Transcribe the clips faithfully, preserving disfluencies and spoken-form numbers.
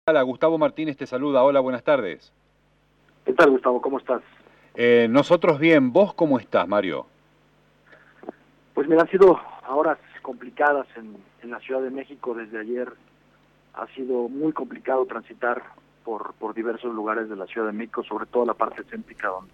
Hola, Gustavo Martínez te saluda. Hola, buenas tardes. ¿Qué tal, Gustavo? ¿Cómo estás? Eh, nosotros bien, ¿vos cómo estás, Mario? Pues mira, han sido horas complicadas en, en la Ciudad de México desde ayer. Ha sido muy complicado transitar por, por diversos lugares de la Ciudad de México, sobre todo la parte céntrica, donde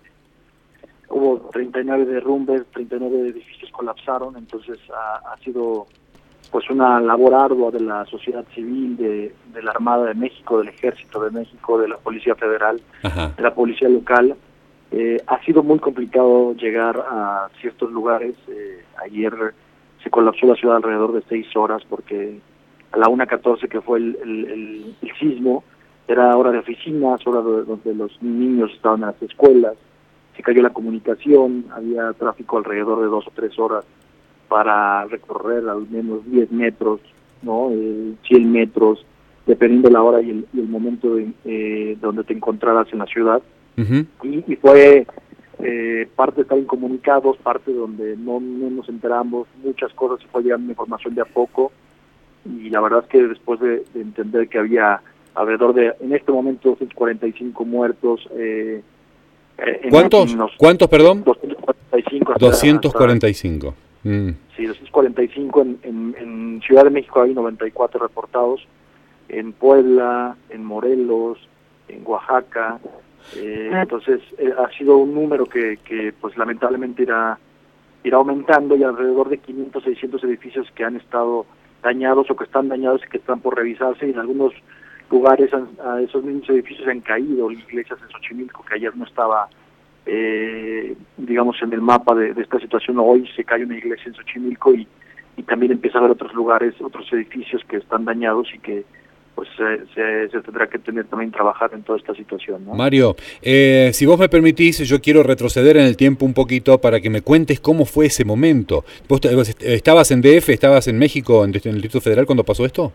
hubo treinta y nueve derrumbes, treinta y nueve edificios colapsaron. Entonces ha, ha sido pues una labor ardua de la sociedad civil, de, de la Armada de México, del Ejército de México, de la Policía Federal, Ajá. de la Policía Local. Eh, ha sido muy complicado llegar a ciertos lugares. Eh, ayer se colapsó la ciudad alrededor de seis horas porque a la una catorce que fue el, el, el, el sismo, era hora de oficinas, hora de, donde los niños estaban en las escuelas, se cayó la comunicación, había tráfico alrededor de dos o tres horas para recorrer al menos diez metros, ¿no? Eh, cien metros, dependiendo la hora y el, y el momento de, eh, donde te encontraras en la ciudad. Ujú. Y, y fue eh, parte de estar incomunicados, parte donde no, no nos enteramos, muchas cosas, se fue llegando información de a poco, y la verdad es que después de, de entender que había alrededor de, en este momento, doscientos cuarenta y cinco muertos, eh, eh, en, en ¿Cuántos? los ¿Cuántos, perdón? doscientos cuarenta y cinco hasta, doscientos hasta cuarenta y cinco. Mm. sí, doscientos cuarenta y cinco en, en, en Ciudad de México hay noventa y cuatro reportados, en Puebla, en Morelos, en Oaxaca. Eh, entonces eh, ha sido un número que, que pues lamentablemente irá irá aumentando, y alrededor de quinientos, seiscientos edificios que han estado dañados o que están dañados y que están por revisarse, y en algunos lugares han, a esos mismos edificios han caído iglesias en Xochimilco, que ayer no estaba eh, digamos en el mapa de, de esta situación. Hoy se cae una iglesia en Xochimilco, y, y también empieza a haber otros lugares, otros edificios que están dañados y que pues se, se, se tendrá que tener también trabajar en toda esta situación, ¿no? Mario, eh, si vos me permitís, yo quiero retroceder en el tiempo un poquito para que me cuentes cómo fue ese momento. ¿Vos, te- vos est- estabas en D F, estabas en México, en, en el Distrito Federal, cuando pasó esto?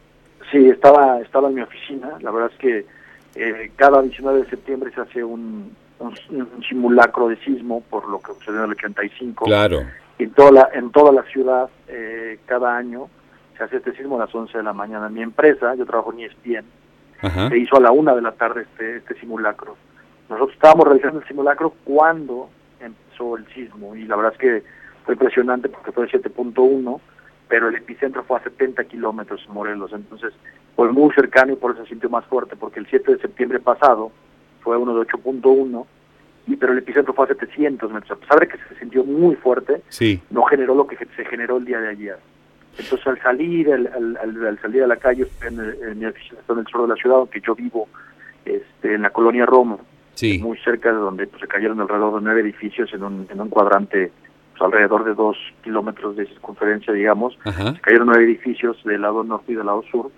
Sí, estaba estaba en mi oficina. La verdad es que eh, cada diecinueve de septiembre se hace un, un, un simulacro de sismo por lo que sucedió en el ochenta y cinco. Claro. En toda la, en toda la ciudad, eh, cada año se hace este sismo a las once de la mañana. En mi empresa, yo trabajo en E S P N, Ajá. se hizo a la una de la tarde este, este simulacro. Nosotros estábamos realizando el simulacro cuando empezó el sismo, y la verdad es que fue impresionante porque fue de siete punto uno, pero el epicentro fue a setenta kilómetros en Morelos. Entonces fue muy cercano, y por eso se sintió más fuerte, porque el siete de septiembre pasado fue uno de ocho punto uno, y pero el epicentro fue a setecientos metros. A pesar de que se sintió muy fuerte, Sí. no generó lo que se generó el día de ayer. Entonces al salir, al, al, al, al salir a la calle, en, el, en mi oficina está en el sur de la ciudad, aunque yo vivo este, en la colonia Roma, Sí. muy cerca de donde pues, se cayeron alrededor de nueve edificios en un, en un cuadrante pues, alrededor de dos kilómetros de circunferencia, digamos. Ajá. Se cayeron nueve edificios del lado norte y del lado sur,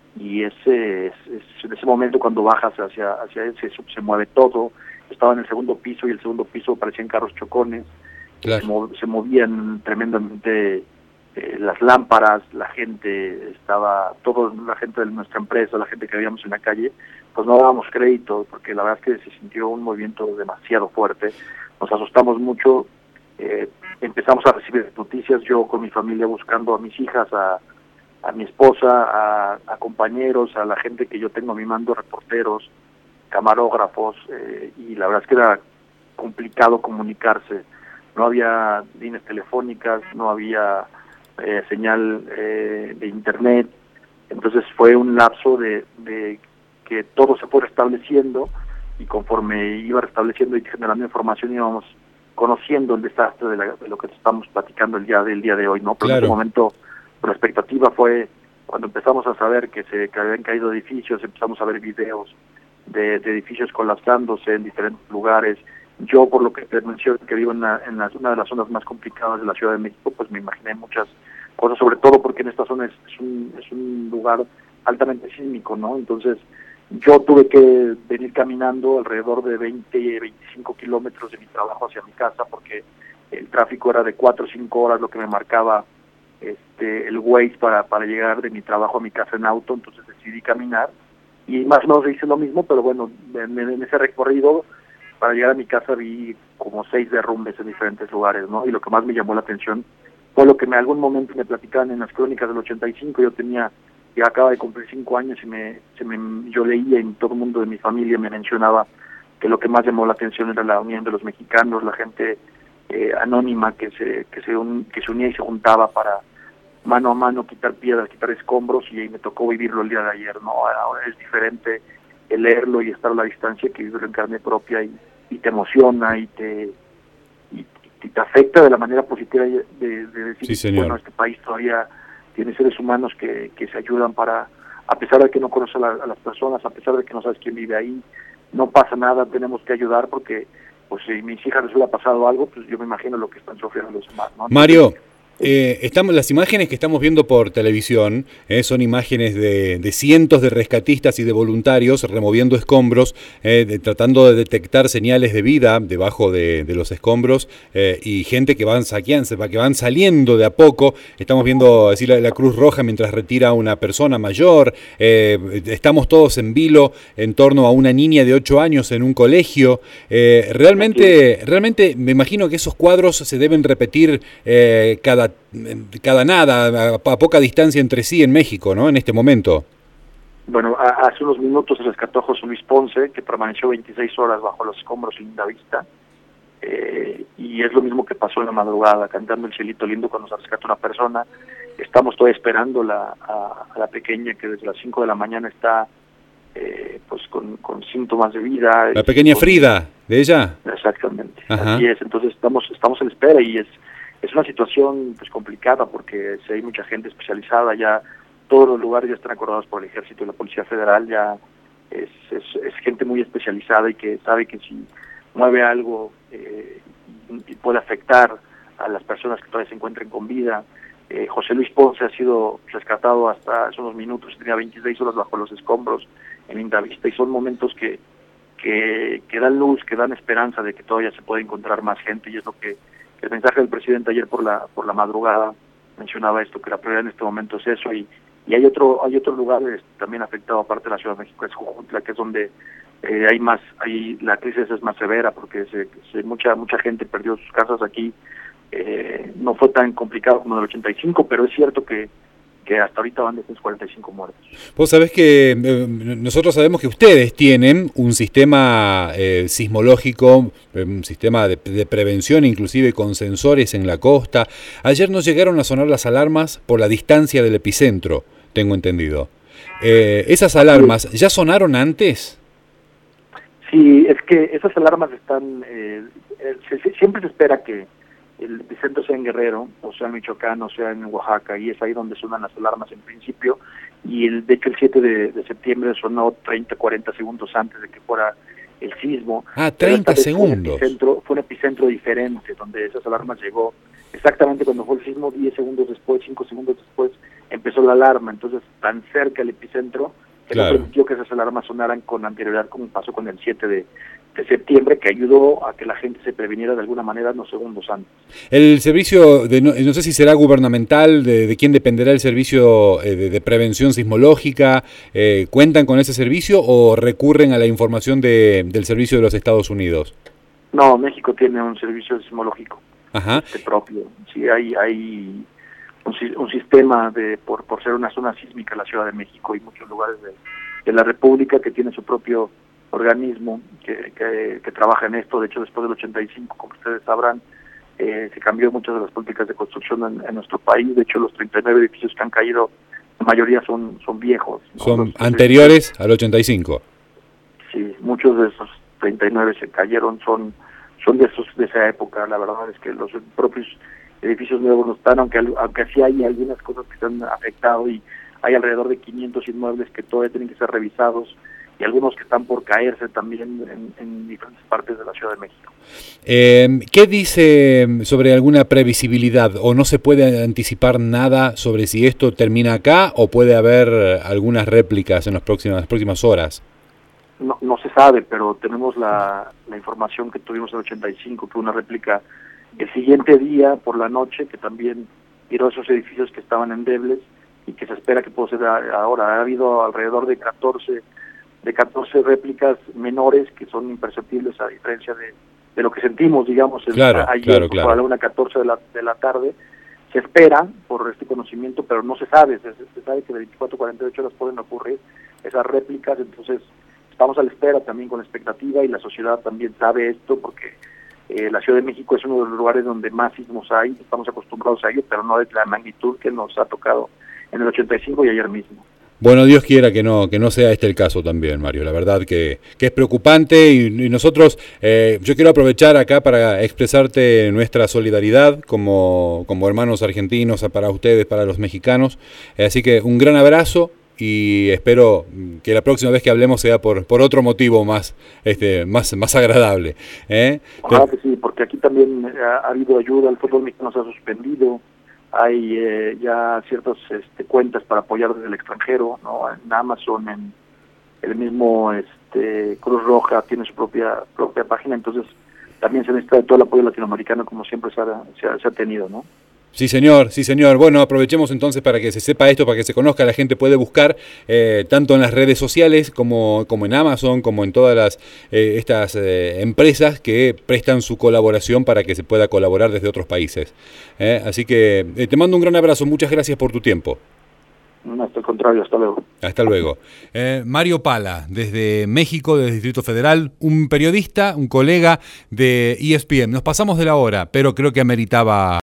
y ese es, es en ese momento cuando bajas hacia hacia él se, se mueve todo. Estaba en el segundo piso, y el segundo piso parecían carros chocones, se, Claro. mov, se movían tremendamente eh, las lámparas, la gente estaba, toda la gente de nuestra empresa, la gente que veíamos en la calle, pues no dábamos crédito, porque la verdad es que se sintió un movimiento demasiado fuerte. Nos asustamos mucho, eh, empezamos a recibir noticias, yo con mi familia buscando a mis hijas, a, a mi esposa, a, a compañeros, a la gente que yo tengo a mi mando, reporteros, camarógrafos, eh, y la verdad es que era complicado comunicarse. No había líneas telefónicas, no había eh, señal eh, de internet. Entonces fue un lapso de, de que todo se fue restableciendo, y conforme iba restableciendo y generando información íbamos conociendo el desastre de, la, de lo que estamos platicando el día del día de hoy, ¿no? Pero en ese Claro. momento la expectativa fue cuando empezamos a saber que se que habían caído edificios, empezamos a ver videos de, de edificios colapsándose en diferentes lugares. Yo, por lo que te mencioné, que vivo en, la, en la, una de las zonas más complicadas de la Ciudad de México, pues me imaginé muchas cosas, sobre todo porque en esta zona es, es, un, es un lugar altamente sísmico, ¿no? Entonces, yo tuve que venir caminando alrededor de veinte, veinticinco kilómetros de mi trabajo hacia mi casa, porque el tráfico era de cuatro o cinco horas lo que me marcaba este el Waze para, para llegar de mi trabajo a mi casa en auto. Entonces decidí caminar, y más o menos hice lo mismo, pero bueno, en, en ese recorrido para llegar a mi casa vi como seis derrumbes en diferentes lugares, ¿no? Y lo que más me llamó la atención fue lo que en algún momento me platicaban en las crónicas del ochenta y cinco. Yo tenía que acaba de cumplir cinco años y me, se me, yo leía y todo el mundo de mi familia me mencionaba que lo que más llamó la atención era la unión de los mexicanos, la gente eh, anónima que se, que, se un, que se unía y se juntaba para mano a mano quitar piedras, quitar escombros, y me tocó vivirlo el día de ayer. No, ahora es diferente el leerlo y estar a la distancia que vivirlo en carne propia, y, y te emociona y te y, y te afecta de la manera positiva de, de decir, sí, bueno, este país todavía tiene seres humanos que, que se ayudan para, a pesar de que no conoces a, la, a las personas, a pesar de que no sabes quién vive ahí, no pasa nada, tenemos que ayudar porque pues si a mis hijas les hubiera pasado algo, pues yo me imagino lo que están sufriendo los demás, ¿no? Entonces, Mario, eh, estamos, las imágenes que estamos viendo por televisión eh, son imágenes de, de cientos de rescatistas y de voluntarios removiendo escombros, eh, de, tratando de detectar señales de vida debajo de, de los escombros, eh, y gente que van saqueando, que van saliendo de a poco. Estamos viendo así la, la Cruz Roja mientras retira a una persona mayor. Eh, estamos todos en vilo en torno a una niña de ocho años en un colegio. Eh, realmente, realmente me imagino que esos cuadros se deben repetir eh, cada cada nada, a, a poca distancia entre sí en México, ¿no? En este momento. Bueno, a, hace unos minutos se rescató a José Luis Ponce, que permaneció veintiséis horas bajo los escombros sin linda vista, eh, y es lo mismo que pasó en la madrugada, cantando el cielito lindo cuando se rescata una persona. Estamos todavía esperando la, a, a la pequeña que desde las cinco de la mañana está eh, pues con, con síntomas de vida. La pequeña con, Frida, ¿de ella? Exactamente, Ajá. Así es. Entonces estamos estamos en espera, y es es una situación pues complicada porque si hay mucha gente especializada, ya todos los lugares ya están acordados por el Ejército y la Policía Federal, ya es, es, es gente muy especializada y que sabe que si mueve algo eh, y puede afectar a las personas que todavía se encuentren con vida. Eh, José Luis Ponce ha sido rescatado hasta hace unos minutos, tenía veintiséis horas bajo los escombros en linda vista, y son momentos que, que, que dan luz, que dan esperanza de que todavía se puede encontrar más gente, y es lo que el mensaje del presidente ayer por la por la madrugada mencionaba esto, que la prioridad en este momento es eso. y y hay otro hay otro lugar también afectado aparte de la Ciudad de México, es Jojutla, que es donde eh, hay más hay la crisis es más severa porque se, se mucha mucha gente perdió sus casas aquí. Eh, no fue tan complicado como en el ochenta y cinco, pero es cierto que que hasta ahorita van doscientos cuarenta y cinco muertos. Vos sabés que eh, nosotros sabemos que ustedes tienen un sistema eh, sismológico, un sistema de, de prevención, inclusive con sensores en la costa. Ayer nos llegaron a sonar las alarmas por la distancia del epicentro, tengo entendido. Eh, ¿Esas alarmas ya sonaron antes? Sí, es que esas alarmas están... Eh, se, se, siempre se espera que el epicentro sea en Guerrero, o sea en Michoacán, o sea en Oaxaca, y es ahí donde suenan las alarmas en principio, y el, de hecho el siete de, de septiembre sonó treinta, cuarenta segundos antes de que fuera el sismo. Ah, treinta segundos. Fue un, epicentro, fue un epicentro diferente, donde esas alarmas llegó exactamente cuando fue el sismo, diez segundos después, cinco segundos después, empezó la alarma, entonces tan cerca el epicentro, que claro, no permitió que esas alarmas sonaran con anterioridad, como pasó con el siete de septiembre, que ayudó a que la gente se previniera de alguna manera unos segundos antes. El servicio, de, no, no sé si será gubernamental, de, de quién dependerá el servicio eh, de, de prevención sismológica, eh, ¿cuentan con ese servicio o recurren a la información de, del servicio de los Estados Unidos? No, México tiene un servicio sismológico. Ajá. Este propio. Sí, hay hay un, un sistema de por por ser una zona sísmica la Ciudad de México y muchos lugares de, de la República que tiene su propio organismo que, que, que trabaja en esto. De hecho, después del ochenta y cinco, como ustedes sabrán, eh, se cambió muchas de las políticas de construcción en, en nuestro país. De hecho, los treinta y nueve edificios que han caído, la mayoría son son viejos, ¿no? Son los, anteriores los, al ochenta y cinco. Sí, muchos de esos treinta y nueve se cayeron, son son de esos de esa época. La verdad es que los propios edificios nuevos no están, aunque aunque sí hay algunas cosas que se han afectado, y hay alrededor de quinientos inmuebles que todavía tienen que ser revisados, y algunos que están por caerse también en, en diferentes partes de la Ciudad de México. Eh, ¿Qué dice sobre alguna previsibilidad, o no se puede anticipar nada sobre si esto termina acá o puede haber algunas réplicas en las próximas, las próximas horas? No, no se sabe, pero tenemos la, la información que tuvimos en el ochenta y cinco, que una réplica el siguiente día por la noche, que también tiró esos edificios que estaban endebles, y que se espera que pueda ser ahora. Ha habido alrededor de catorce de catorce réplicas menores que son imperceptibles, a diferencia de, de lo que sentimos, digamos, claro, ayer, claro, claro. a la una catorce de la, de la tarde, se espera por este conocimiento, pero no se sabe, se, se sabe que de veinticuatro a cuarenta y ocho horas pueden ocurrir esas réplicas, entonces estamos a la espera también con la expectativa, y la sociedad también sabe esto, porque eh, la Ciudad de México es uno de los lugares donde más sismos hay, estamos acostumbrados a ello, pero no de la magnitud que nos ha tocado en el ochenta y cinco y ayer mismo. Bueno, Dios quiera que no que no sea este el caso también, Mario. La verdad que, que es preocupante, y, y nosotros, eh, yo quiero aprovechar acá para expresarte nuestra solidaridad como, como hermanos argentinos para ustedes, para los mexicanos. Eh, así que un gran abrazo, y espero que la próxima vez que hablemos sea por por otro motivo más este más más agradable. ¿eh? Ojalá que sí, porque aquí también ha, ha habido ayuda, el fútbol mexicano se ha suspendido. Hay eh, ya ciertas este, cuentas para apoyar desde el extranjero, ¿no? En Amazon, en el mismo este, Cruz Roja tiene su propia propia página, entonces también se necesita todo el apoyo latinoamericano, como siempre se ha, se ha, se ha tenido, ¿no? Sí, señor, sí, señor. Bueno, aprovechemos entonces para que se sepa esto, para que se conozca. La gente puede buscar eh, tanto en las redes sociales como, como en Amazon, como en todas las eh, estas eh, empresas que prestan su colaboración para que se pueda colaborar desde otros países. ¿eh? Así que eh, te mando un gran abrazo. Muchas gracias por tu tiempo. No, hasta el contrario, hasta luego. Hasta luego. Eh, Mario Pala, desde México, del Distrito Federal, un periodista, un colega de E S P N. Nos pasamos de la hora, pero creo que ameritaba